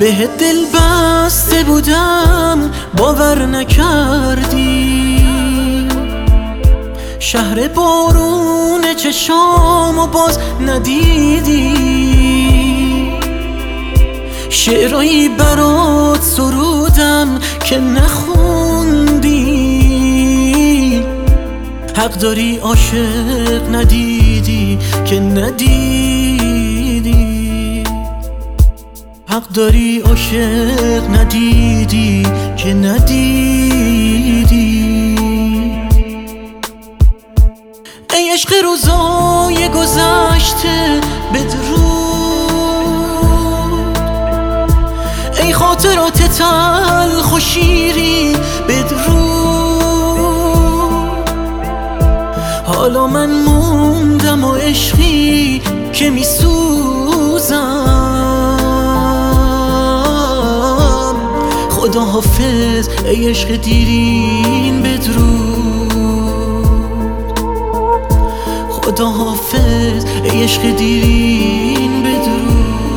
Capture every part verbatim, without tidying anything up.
بهت دل بسته بودم باور نکردی، شهر بارون چشامو باز ندیدی، شعرهایی برات سرودم که نخوندی. حق داری عاشق ندیدی که ندیدی، حق داری عاشق ندیدی که ندیدی. ای عشق روزای گذشته بدرود، ای خاطرات تلخ و شیرین بدرود. حالا من موندم و عشقی که میسوزم. خدا حافظ ای عشق دیرین بدرود، خدا حافظ ای عشق دیرین بدرود.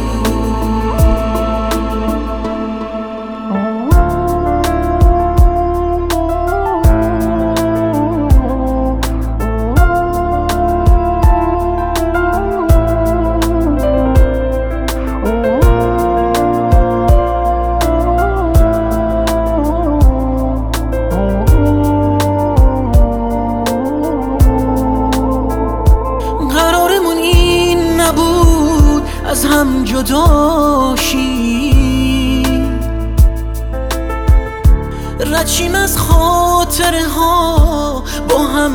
از هم جدا شیم، رد شیم از خاطره ها با هم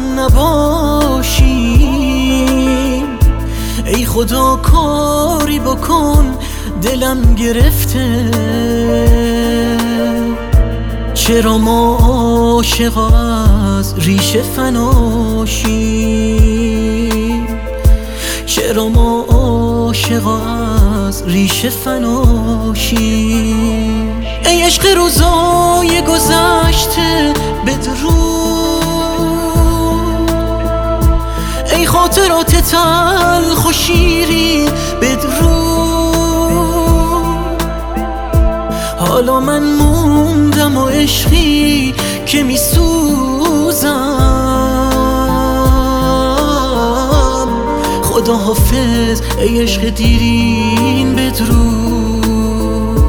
نباشیم. ای خدا کاری بکن دلم گرفته، چرا ما عاشق از ریشه فناشیم، چرا ما عاشق از ریشه فناشیم. ای عشق روزای گذشته بدرود، ای خاطرات تلخ و شیرین بدرود. حالا من موندم و عشقی که میسوزم. خدا حافظ ای عشق دیرین بدرود،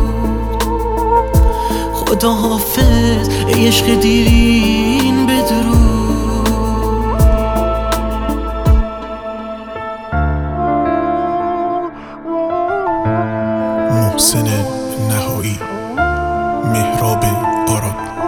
خدا حافظ ای عشق دیرین بدرود. محسن نهایی، مهراب آراد.